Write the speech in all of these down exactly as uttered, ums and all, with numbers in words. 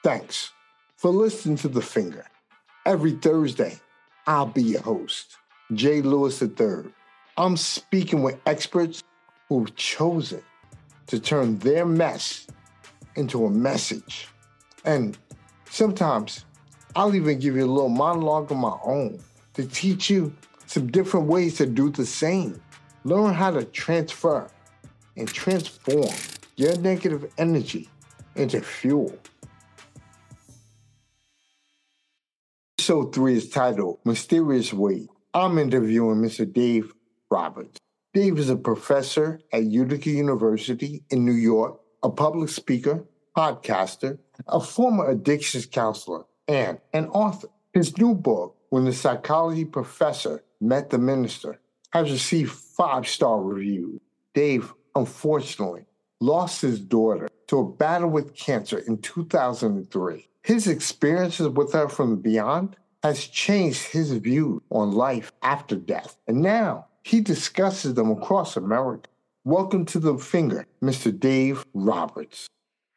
Thanks for listening to The Finger. Every Thursday, I'll be your host, Jay Lewis the third. I'm speaking with experts who've chosen to turn their mess into a message. And sometimes I'll even give you a little monologue of my own to teach you some different ways to do the same. Learn how to transfer and transform your negative energy into fuel. Episode three is titled Mysterious Weight. I'm interviewing Mister Dave Roberts. Dave is a professor at Utica University in New York, a public speaker, podcaster, a former addictions counselor, and an author. His new book, When the Psychology Professor Met the Minister, has received five-star reviews. Dave, unfortunately, lost his daughter to a battle with cancer in two thousand three. His experiences with her from beyond has changed his view on life after death, and now he discusses them across America. Welcome to The Finger, Mister Dave Roberts.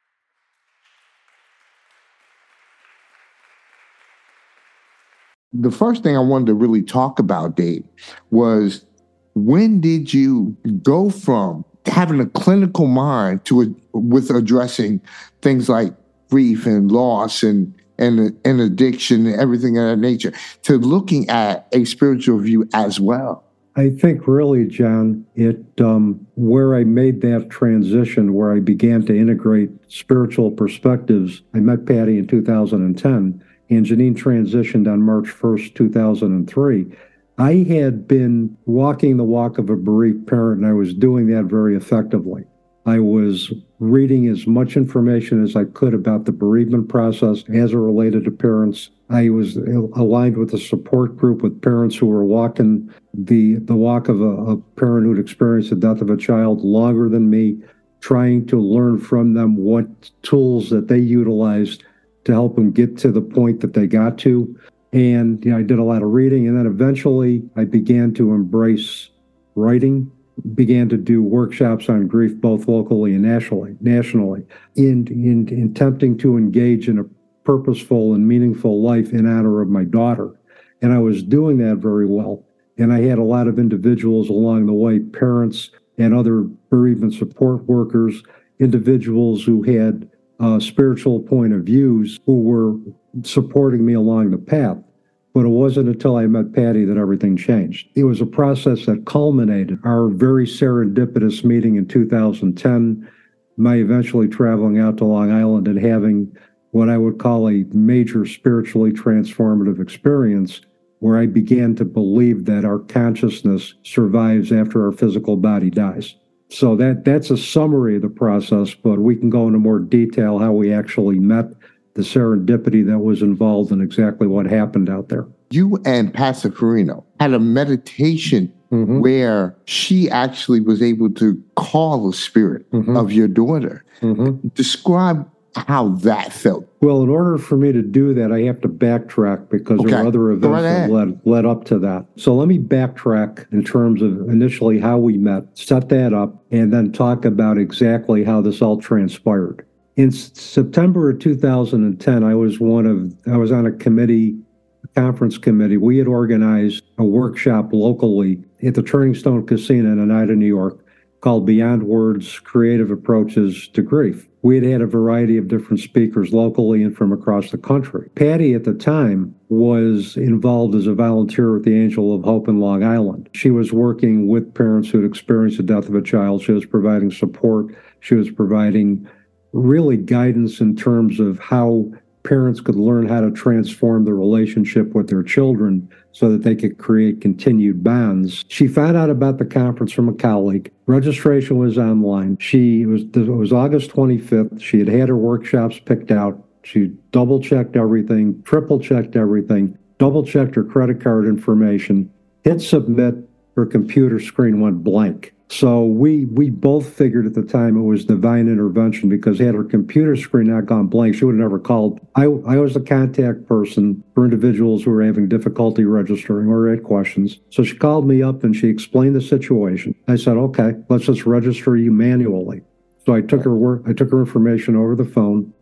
The first thing I wanted to really talk about, Dave, was when did you go from having a clinical mind to a, with addressing things like grief and loss and, and, and addiction and everything of that nature to looking at a spiritual view as well? I think really, John, it um, where I made that transition, where I began to integrate spiritual perspectives, I met Patty in two thousand ten, and Janine transitioned on March first, two thousand three. I had been walking the walk of a bereaved parent, and I was doing that very effectively. I was reading as much information as I could about the bereavement process as it related to parents. I was aligned with a support group with parents who were walking the, the walk of a, a parent who'd experienced the death of a child longer than me, trying to learn from them what tools that they utilized to help them get to the point that they got to. And you know, I did a lot of reading, and then eventually I began to embrace writing, began to do workshops on grief both locally and nationally, nationally in, in, in attempting to engage in a purposeful and meaningful life in honor of my daughter. And I was doing that very well. And I had a lot of individuals along the way, parents and other bereavement support workers, individuals who had uh, spiritual point of views who were supporting me along the path. But it wasn't until I met Patty that everything changed. It was a process that culminated our very serendipitous meeting in two thousand ten, my eventually traveling out to Long Island and having what I would call a major spiritually transformative experience where I began to believe that our consciousness survives after our physical body dies. So that that's a summary of the process, but we can go into more detail how we actually met, the serendipity that was involved, and exactly what happened out there. You and Pastor Farino had a meditation mm-hmm. where she actually was able to call the spirit mm-hmm. of your daughter. Mm-hmm. Describe how that felt. Well, in order for me to do that, I have to backtrack because okay. there were other events that led, led up to that. So let me backtrack in terms of initially how we met, set that up, and then talk about exactly how this all transpired. In September of two thousand ten, I was one of, I was on a committee, a conference committee. We had organized a workshop locally at the Turning Stone Casino in Oneida, New York, called Beyond Words, Creative Approaches to Grief. We had had a variety of different speakers locally and from across the country. Patty at the time was involved as a volunteer with the Angel of Hope in Long Island. She was working with parents who had experienced the death of a child. She was providing support. She was providing really guidance in terms of how parents could learn how to transform the relationship with their children so that they could create continued bonds. She found out about the conference from a colleague. Registration was online. She was, it was August twenty-fifth. She had had her workshops picked out. She double-checked everything, triple-checked everything, double-checked her credit card information, hit submit, her computer screen went blank. So we we both figured at the time it was divine intervention, because had her computer screen not gone blank, she would have never called. I, I was the contact person for individuals who were having difficulty registering or had questions. So she called me up and she explained the situation. I said, okay, let's just register you manually. So I took her work, I took her information over the phone.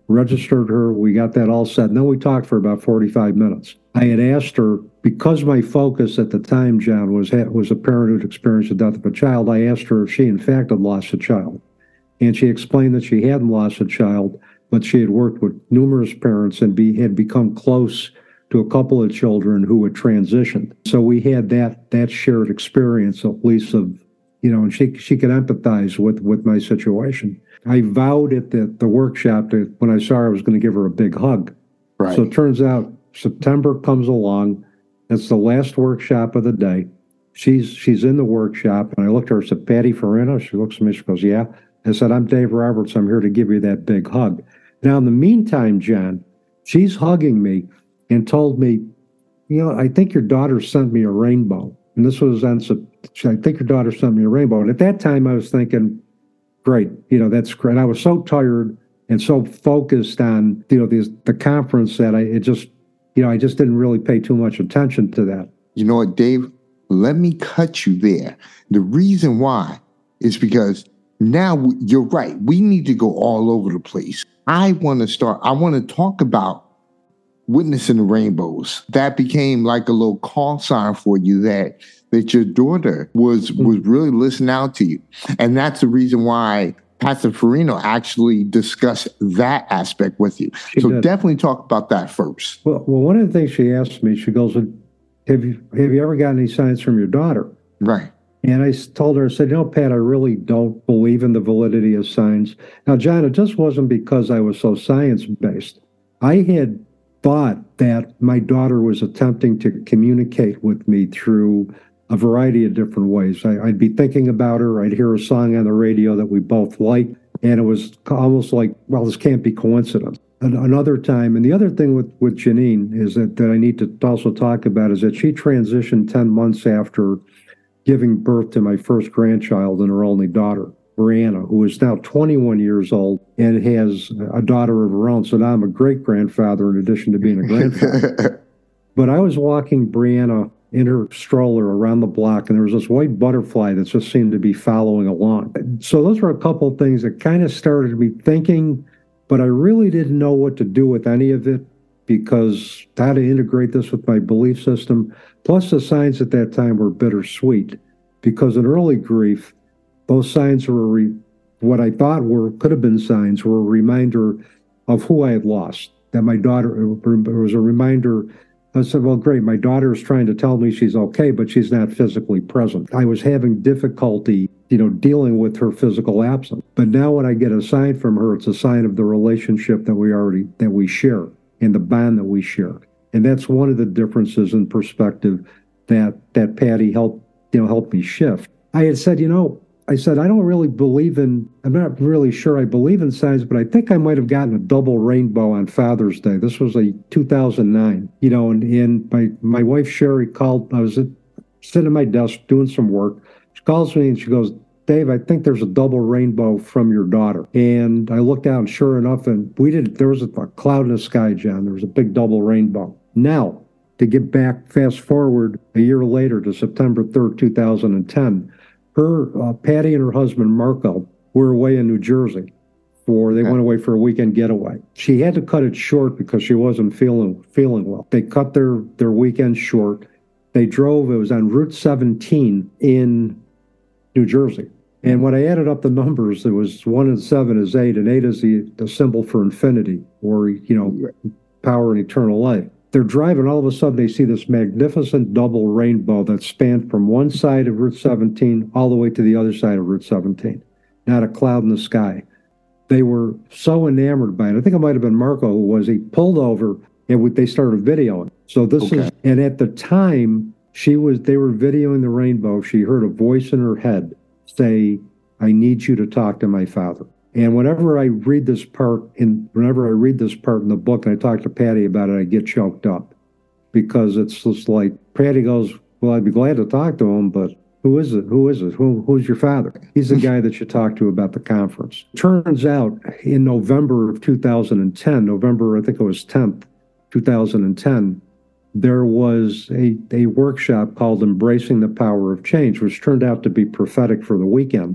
registered her. We got that all set. And then we talked for about forty-five minutes. I had asked her, because my focus at the time, John, was, was a parent who'd experienced the death of a child, I asked her if she in fact had lost a child. And she explained that she hadn't lost a child, but she had worked with numerous parents and be, had become close to a couple of children who had transitioned. So we had that that shared experience, at least of, you know, and she she could empathize with, with my situation. I vowed at the, the workshop that when I saw her, I was going to give her a big hug. Right. So it turns out September comes along. It's the last workshop of the day. She's she's in the workshop, and I looked at her and said, Patty Farina? She looks at me, she goes, yeah. I said, I'm Dave Roberts. I'm here to give you that big hug. Now, in the meantime, John, she's hugging me and told me, you know, I think your daughter sent me a rainbow. And this was on, I think your daughter sent me a rainbow. And at that time, I was thinking, great, you know, that's great. I was so tired and so focused on, you know, the, the conference that I, it just, you know, I just didn't really pay too much attention to that. You know what, Dave? Let me cut you there. The reason why is because now you're right. We need to go all over the place. I want to start, I want to talk about witnessing the rainbows. That became like a little call sign for you that that your daughter was was really listening out to you. And that's the reason why Pastor Farina actually discussed that aspect with you. She so did. Definitely talk about that first. Well, well, one of the things she asked me, she goes, have you, have you ever gotten any signs from your daughter? Right. And I told her, I said, you know, Pat, I really don't believe in the validity of signs. Now, John, it just wasn't because I was so science-based. I had thought that my daughter was attempting to communicate with me through a variety of different ways. I, I'd be thinking about her. I'd hear a song on the radio that we both liked, and it was almost like, well, this can't be coincidence. And another time, and the other thing with, with Janine is that, that I need to also talk about is that she transitioned ten months after giving birth to my first grandchild and her only daughter, Brianna, who is now twenty-one years old and has a daughter of her own. So now I'm a great-grandfather in addition to being a grandfather. But I was walking Brianna in her stroller around the block, and there was this white butterfly that just seemed to be following along. So those were a couple of things that kind of started me thinking, but I really didn't know what to do with any of it because how to integrate this with my belief system. Plus the signs at that time were bittersweet because in early grief, those signs were re- what I thought were could have been signs were a reminder of who I had lost. That my daughter, it was a reminder. I said, well, great, my daughter is trying to tell me she's okay, but she's not physically present. I was having difficulty, you know, dealing with her physical absence. But now when I get a sign from her, it's a sign of the relationship that we already, that we share and the bond that we share. And that's one of the differences in perspective that, that Patty helped, you know, helped me shift. I had said, you know, I said, I don't really believe in, I'm not really sure I believe in signs, but I think I might have gotten a double rainbow on Father's Day. This was a two thousand nine, you know, and, and my, my wife, Sherry, called, I was at, sitting at my desk doing some work. She calls me and she goes, Dave, I think there's a double rainbow from your daughter. And I looked out and sure enough, and we did, there was a, a cloud in the sky, John. There was a big double rainbow. Now, to get back, fast forward a year later to September third, two thousand ten, her, uh, Patty and her husband, Marco, were away in New Jersey for, they okay. went away for a weekend getaway. She had to cut it short because she wasn't feeling feeling well. They cut their, their weekend short. They drove, it was on Route seventeen in New Jersey. And when I added up the numbers, it was one and seven is eight, and eight is the, the symbol for infinity, or, you know, power and eternal life. They're driving, all of a sudden they see this magnificent double rainbow that spanned from one side of Route seventeen all the way to the other side of Route seventeen. Not a cloud in the sky. They were so enamored by it. I think it might have been Marco who was. He pulled over and they started videoing. So this okay. is, and at the time she was, they were videoing the rainbow. She heard a voice in her head say, I need you to talk to my father. And whenever I read this part in, whenever I read this part in the book and I talk to Patty about it, I get choked up because it's just like, Patty goes, well, I'd be glad to talk to him, but who is it? Who is it? Who, who's your father? He's the guy that you talked to about the conference. Turns out in November of two thousand ten, November, I think it was tenth, two thousand ten, there was a, a workshop called Embracing the Power of Change, which turned out to be prophetic for the weekend.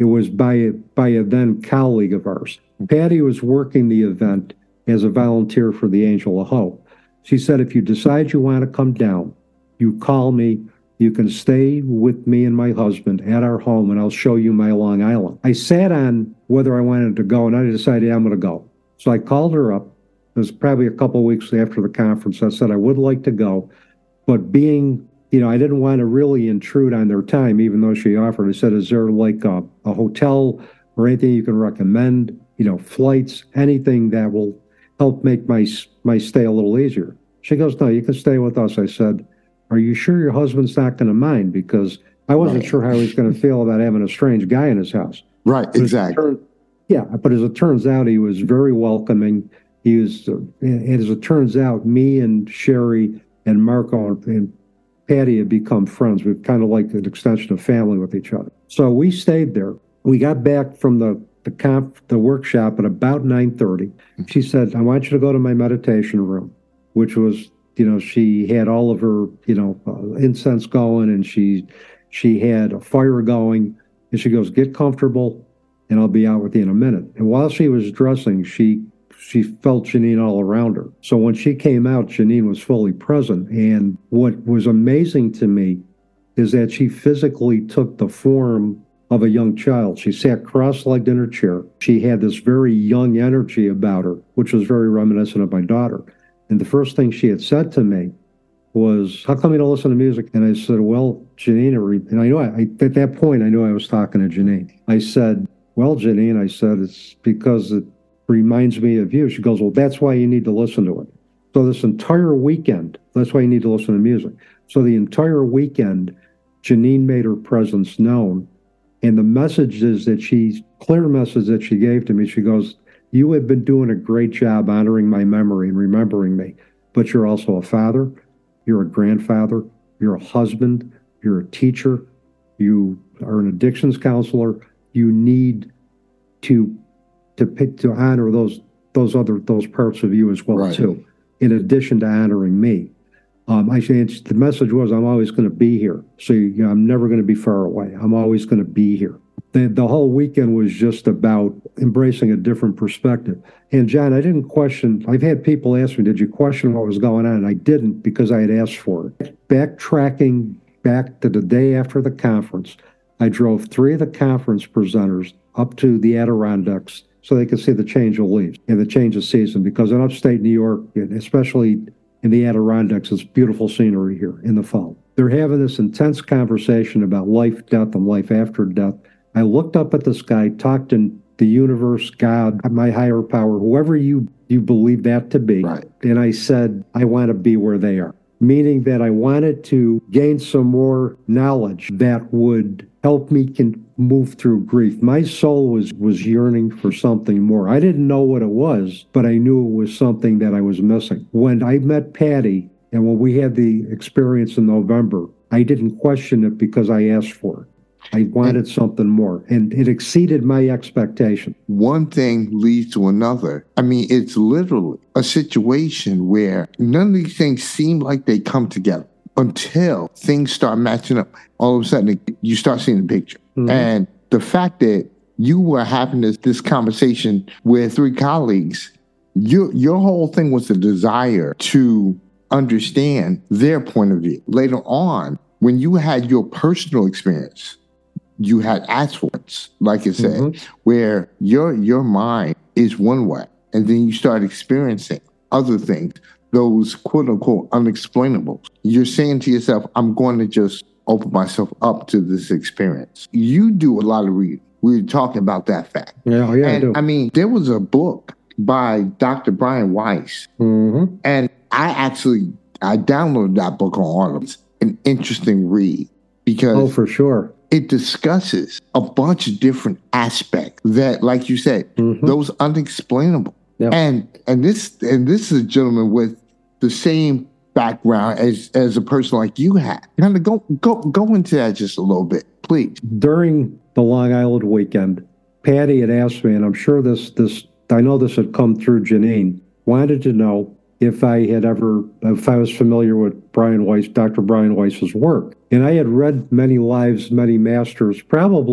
It was by a, by a then colleague of ours. Patty was working the event as a volunteer for the Angel of Hope. She said, if you decide you want to come down, you call me. You can stay with me and my husband at our home, and I'll show you my Long Island. I sat on whether I wanted to go, and I decided I'm going to go. So I called her up. It was probably a couple of weeks after the conference. I said I would like to go, but being, you know, I didn't want to really intrude on their time, even though she offered. I said, is there like a, a hotel or anything you can recommend, you know, flights, anything that will help make my my stay a little easier? She goes, no, you can stay with us. I said, are you sure your husband's not going to mind? Because I wasn't Right. sure how he was going to feel about having a strange guy in his house. Right, But as it exactly. turned- yeah, but as it turns out, he was very welcoming. He was, uh, and as it turns out, me and Sherry and Marco and Patty had become friends. We've kind of like an extension of family with each other. So we stayed there. We got back from the the comp, the workshop at about nine thirty. She said, I want you to go to my meditation room, which was, you know, she had all of her, you know, uh, incense going, and she she had a fire going. And she goes, get comfortable, and I'll be out with you in a minute. And while she was dressing, she she felt Janine all around her. So when she came out, Janine was fully present. And what was amazing to me is that she physically took the form of a young child. She sat cross-legged in her chair. She had this very young energy about her, which was very reminiscent of my daughter. And the first thing she had said to me was, how come you don't listen to music? And I said, well, Janine, and I know, I, at that point, I knew I was talking to Janine. I said, well, Janine, I said, it's because it reminds me of you. She goes, well, that's why you need to listen to it. So this entire weekend, that's why you need to listen to music. So the entire weekend, Janine made her presence known. And the messages that she, clear message that she gave to me, she goes, you have been doing a great job honoring my memory and remembering me, but you're also a father, you're a grandfather, you're a husband, you're a teacher, you are an addictions counselor. You need to to pick to honor those those other those parts of you as well, Right. too, in addition to honoring me. Um, I say it's, the message was, I'm always going to be here. So you know, I'm never going to be far away. I'm always going to be here. The, the whole weekend was just about embracing a different perspective. And John, I didn't question, I've had people ask me, did you question what was going on? And I didn't, because I had asked for it. Backtracking back to the day after the conference, I drove three of the conference presenters up to the Adirondacks so they could see the change of leaves and the change of season, because in upstate New York, especially in the Adirondacks, it's beautiful scenery here in the fall. They're having this intense conversation about life, death, and life after death. I looked up at the sky, talked in the universe, God, my higher power, whoever you, you believe that to be. Right. And I said, I want to be where they are, meaning that I wanted to gain some more knowledge that would help me can move through grief. My soul was, was yearning for something more. I didn't know what it was, but I knew it was something that I was missing. When I met Patty, and when we had the experience in November, I didn't question it because I asked for it. I wanted something more, and it exceeded my expectation. One thing leads to another. I mean, it's literally a situation where none of these things seem like they come together until things start matching up. All of a sudden, you start seeing the picture. Mhm. And the fact that you were having this, this conversation with three colleagues, your, your whole thing was a desire to understand their point of view. Later on, when you had your personal experience, you had aspirations, like I said, Mhm. where your your mind is one way, and then you start experiencing other things, those quote unquote unexplainables. You're saying to yourself, I'm going to just open myself up to this experience. You do a lot of reading. We were talking about that fact. Yeah, oh, yeah, I and do. I mean, there was a book by Doctor Brian Weiss, Mhm. and I actually I downloaded that book on Audible. It's an interesting read because Oh, for sure. it discusses a bunch of different aspects that, like you said, Mhm. those unexplainable. Yep. And and this and this is a gentleman with the same background as as a person like you had. Kind of go go go into that just a little bit, please. During the Long Island weekend, Patty had asked me, and I'm sure this this I know this had come through Janine, wanted to know if I had ever, if I was familiar with Brian Weiss, Doctor Brian Weiss's work. And I had read Many Lives, Many Masters probably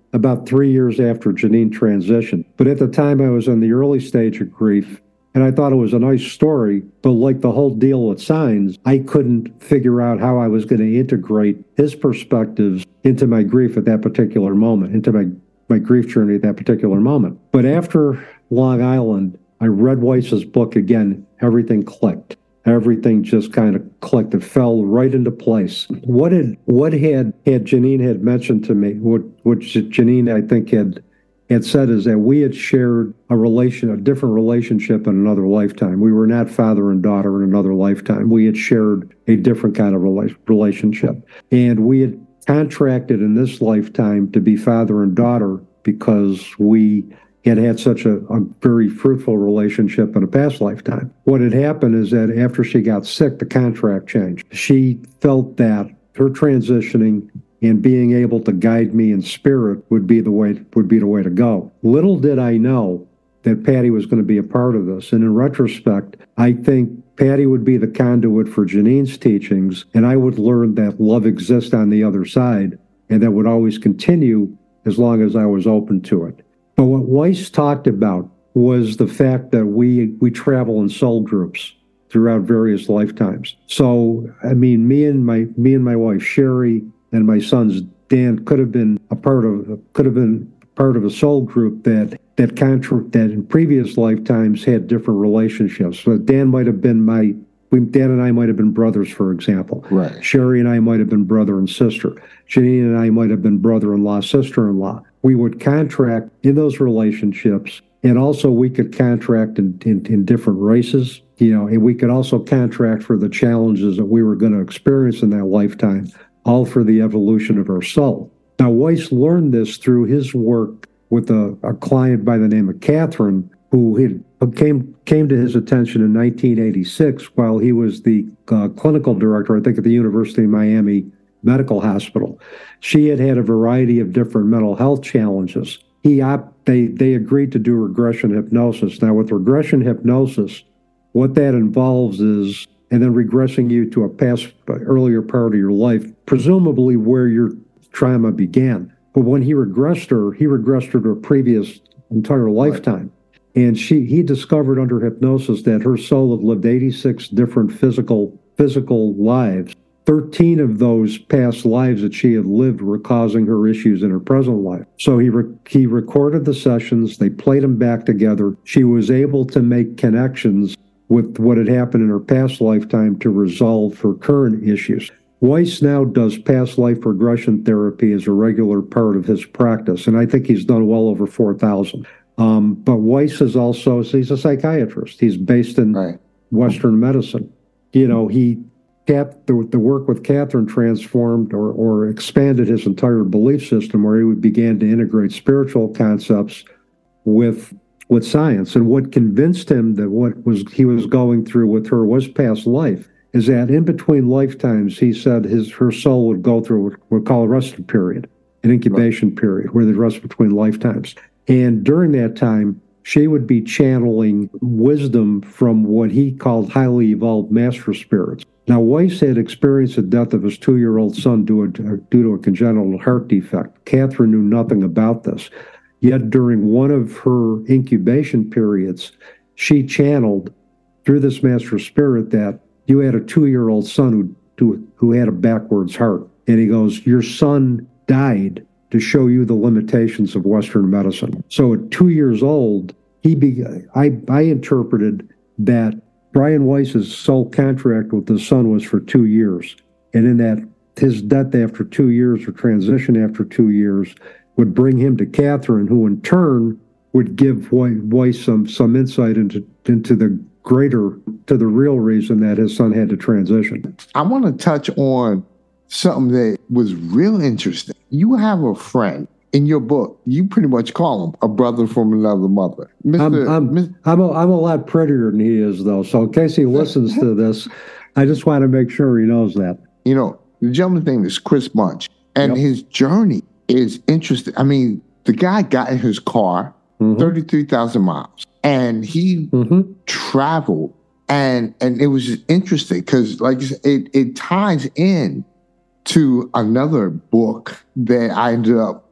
about three years after Janine transitioned. But at the time, I was in the early stage of grief, and I thought it was a nice story, but like the whole deal with signs, I couldn't figure out how I was going to integrate his perspectives into my grief at that particular moment, into my, my grief journey at that particular moment. But after Long Island, I read Weiss's book again, everything clicked. Everything just kind of clicked. It fell right into place. What had what had had Janine had mentioned to me, what which Janine I think had had said is that we had shared a relation, a different relationship in another lifetime. We were not father and daughter in another lifetime. We had shared a different kind of rela- relationship, and we had contracted in this lifetime to be father and daughter because we had had such a, a very fruitful relationship in a past lifetime. What had happened is that after she got sick, the contract changed. She felt that her transitioning and being able to guide me in spirit would be the way would be the way to go. Little did I know that Patty was going to be a part of this. And in retrospect, I think Patty would be the conduit for Janine's teachings, and I would learn that love exists on the other side, and that would always continue as long as I was open to it. But what Weiss talked about was the fact that we we travel in soul groups throughout various lifetimes. So, I mean, me and my me and my wife Sherry and my sons Dan could have been a part of could have been part of a soul group that that contra- that in previous lifetimes had different relationships. So Dan might have been my we, Dan and I might have been brothers, for example. Right. Sherry and I might have been brother and sister. Janine and I might have been brother-in-law, sister-in-law. We would contract in those relationships, and also we could contract in, in, in different races, you know, and we could also contract for the challenges that we were going to experience in that lifetime, all for the evolution of our soul. Now, Weiss learned this through his work with a, a client by the name of Catherine, who had, came came to his attention in nineteen eighty-six while he was the uh, clinical director, I think, at the University of Miami Medical Hospital. She had had a variety of different mental health challenges. He op- they they agreed to do regression hypnosis. Now, with regression hypnosis, what that involves is, and then regressing you to a past, earlier part of your life, presumably where your trauma began. But when he regressed her, he regressed her to a previous entire lifetime. And she he discovered under hypnosis that her soul had lived eighty-six different physical physical lives. thirteen of those past lives that she had lived were causing her issues in her present life. So he re- he recorded the sessions. They played them back together. She was able to make connections with what had happened in her past lifetime to resolve her current issues. Weiss now does past life regression therapy as a regular part of his practice, and I think he's done well over four thousand. Um, but Weiss is also, he's a psychiatrist. He's based in right. Western medicine. You know, he Cat, the, the work with Catherine transformed or, or expanded his entire belief system, where he began to integrate spiritual concepts with with science. And what convinced him that what was he was going through with her was past life is that in between lifetimes, he said his her soul would go through what we call a resting period, an incubation right. period, where they rest between lifetimes. And during that time, she would be channeling wisdom from what he called highly evolved master spirits. Now, Weiss had experienced the death of his two-year-old son due, a, due to a congenital heart defect. Catherine knew nothing about this. Yet during one of her incubation periods, she channeled through this master spirit that you had a two-year-old son who, who had a backwards heart. And he goes, your son died to show you the limitations of Western medicine. So at two years old, he be, I, I interpreted that Brian Weiss's soul contract with his son was for two years. And in that, his death after two years or transition after two years would bring him to Catherine, who in turn would give Weiss some, some insight into, into the greater, to the real reason that his son had to transition. I want to touch on something that was real interesting. You have a friend. In your book, you pretty much call him a brother from another mother. Mister I'm, I'm, Mister I'm, a, I'm a lot prettier than he is, though. So in case he listens to this, I just want to make sure he knows that. You know, the gentleman's name is Chris Bunch, and yep. his journey is interesting. I mean, the guy got in his car, mm-hmm. thirty-three thousand miles, and he mm-hmm. traveled, and and it was just interesting because, like you said, it, it ties in to another book that I ended up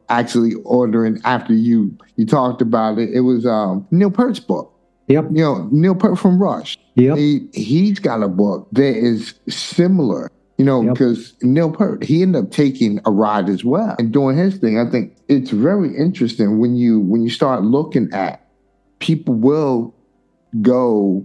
actually ordering after you you talked about it. It was um, Neil Peart's book. Yep. You know, Neil Peart from Rush. Yep. He, he's got a book that is similar, you know, because yep. Neil Peart, he ended up taking a ride as well and doing his thing. I think it's very interesting when you when you start looking at people will go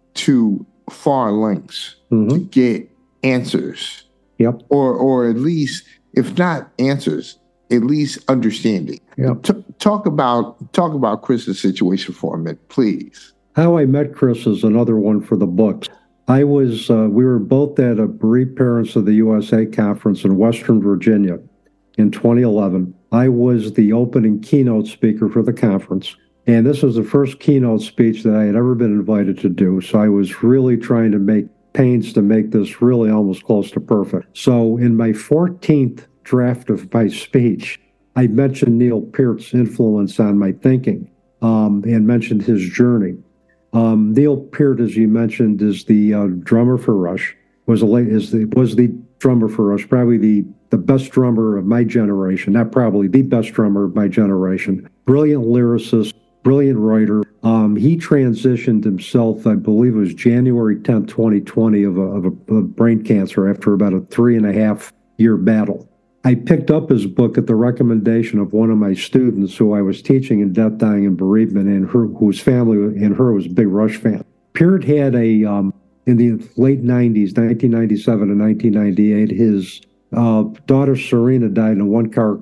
to far lengths mm-hmm. to get answers. Yep. Or or at least, if not answers, at least understanding. Yep. T- talk about talk about Chris's situation for a minute, please. How I met Chris is another one for the books. I was uh, we were both at a Bereaved Parents of the U S A conference in Western Virginia in twenty eleven. I was the opening keynote speaker for the conference, and this was the first keynote speech that I had ever been invited to do. So I was really trying to make pains to make this really almost close to perfect. So in my fourteenth draft of my speech, I mentioned Neil Peart's influence on my thinking um, and mentioned his journey. Um, Neil Peart, as you mentioned, is the uh, drummer for Rush. Was a is the was the drummer for Rush, probably the the best drummer of my generation. Not probably the best drummer of my generation. Brilliant lyricist, brilliant writer. Um, he transitioned himself, I believe it was January tenth, twenty twenty, of a, of a of brain cancer after about a three and a half year battle. I picked up his book at the recommendation of one of my students who I was teaching in Death, Dying, and Bereavement, and her, whose family and her was a big Rush fan. Peart had a, um, in the late nineties, nineteen ninety-seven and nineteen ninety-eight, his uh, daughter Serena died in a one-car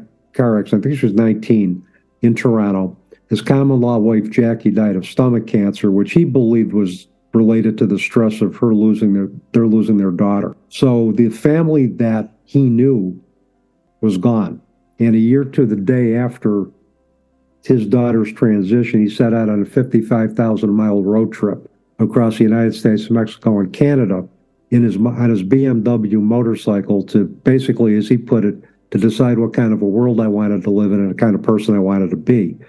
car accident. I think she was nineteen, in Toronto. His common-law wife, Jackie, died of stomach cancer, which he believed was related to the stress of her losing their, they're losing their daughter. So the family that he knew was gone. And a year to the day after his daughter's transition, he set out on a fifty-five thousand mile road trip across the United States, Mexico, and Canada in his on his B M W motorcycle to basically, as he put it, to decide what kind of a world I wanted to live in and the kind of person I wanted to be.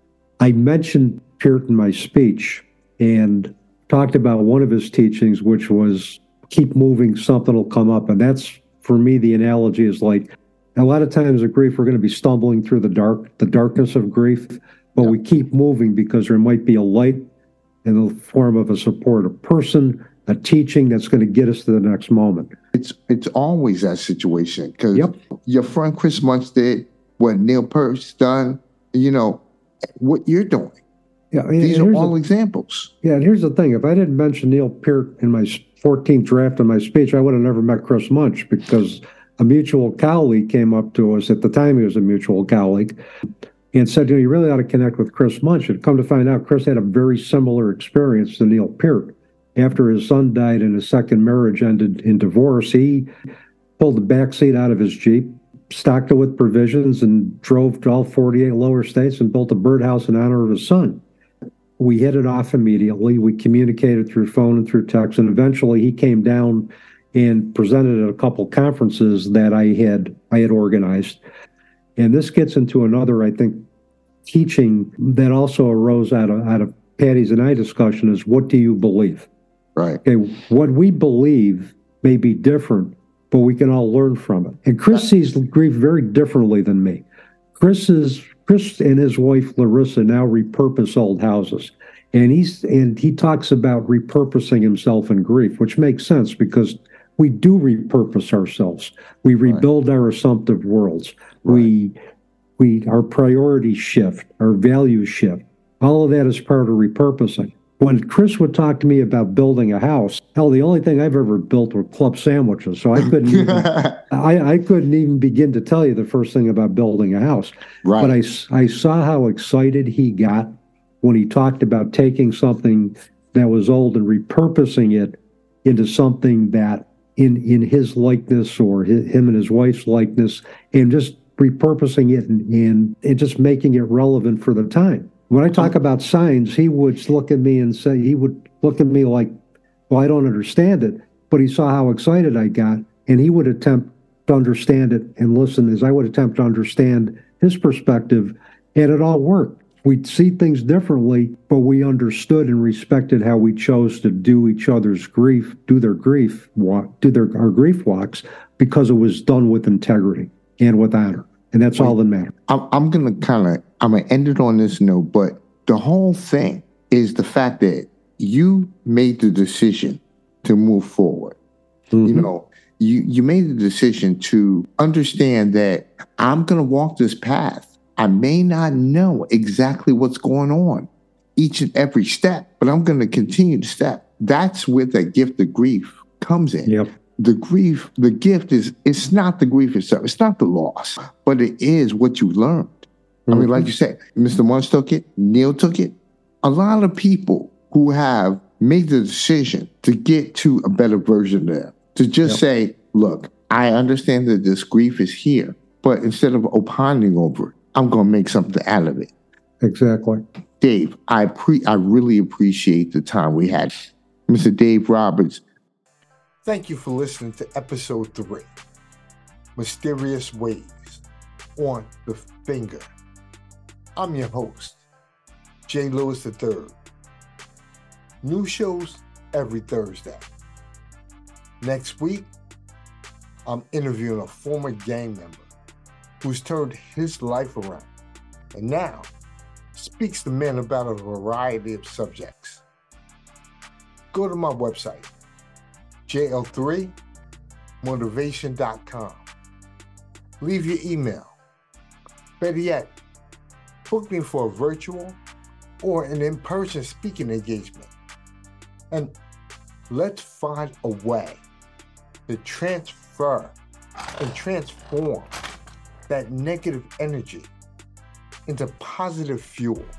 I mentioned Peart in my speech and talked about one of his teachings, which was keep moving, something will come up. And that's, for me, the analogy is like, a lot of times in grief, we're going to be stumbling through the dark, the darkness of grief, but yeah. we keep moving because there might be a light in the form of a supportive person, a teaching that's going to get us to the next moment. It's it's always that situation because yep. your friend Chris Munch did what Neil Peart's done, you know, what you're doing. Yeah, These are all the, examples. Yeah, and here's the thing. If I didn't mention Neil Peart in my fourteenth draft of my speech, I would have never met Chris Munch because a mutual colleague came up to us. At the time, he was a mutual colleague and said, you know, you really ought to connect with Chris Munch. And come to find out, Chris had a very similar experience to Neil Peart. After his son died and his second marriage ended in divorce, he pulled the back seat out of his Jeep, stocked it with provisions, and drove to all forty-eight lower states and built a birdhouse in honor of his son. We hit it off immediately. We communicated through phone and through text, and eventually he came down and presented at a couple conferences that I had I had organized. And this gets into another, I think, teaching that also arose out of out of Patty's and I discussion is, what do you believe? Right. Okay, what we believe may be different, but we can all learn from it. And Chris sees grief very differently than me. Chris is Chris and his wife Larissa now repurpose old houses. And he's and he talks about repurposing himself in grief, which makes sense because we do repurpose ourselves. We rebuild right. our assumptive worlds. Right. We we our priorities shift, our values shift. All of that is part of repurposing. When Chris would talk to me about building a house, hell, the only thing I've ever built were club sandwiches. So I couldn't even, I, I couldn't even begin to tell you the first thing about building a house. Right. But I, I saw how excited he got when he talked about taking something that was old and repurposing it into something that in, in his likeness or his, him and his wife's likeness, and just repurposing it and, and, and just making it relevant for the time. When I talk about signs, he would look at me and say, he would look at me like, well, I don't understand it. But he saw how excited I got, and he would attempt to understand it and listen as I would attempt to understand his perspective, and it all worked. We'd see things differently, but we understood and respected how we chose to do each other's grief, do their grief walk, do their our grief walks, because it was done with integrity and with honor. And that's all that matters. I'm, I'm going to kind of, I'm going to end it on this note, but the whole thing is the fact that you made the decision to move forward. Mm-hmm. You know, you, you made the decision to understand that I'm going to walk this path. I may not know exactly what's going on each and every step, but I'm going to continue to step. That's where the gift of grief comes in. Yep. The grief, the gift is, it's not the grief itself. It's not the loss, but it is what you learned. Mm-hmm. I mean, like you said, Mister Munch took it, Neil took it. A lot of people who have made the decision to get to a better version of them, to just yep. say, look, I understand that this grief is here, but instead of opining over it, I'm going to make something out of it. Exactly. Dave, I pre- I really appreciate the time we had. Mister Dave Roberts, thank you for listening to episode three, Mysterious Ways on the Finger. I'm your host, Jay Lewis the third. New shows every Thursday. Next week, I'm interviewing a former gang member who's turned his life around and now speaks to men about a variety of subjects. Go to my website, J L three motivation dot com. Leave your email. Better yet, book me for a virtual or an in-person speaking engagement. And let's find a way to transfer and transform that negative energy into positive fuel.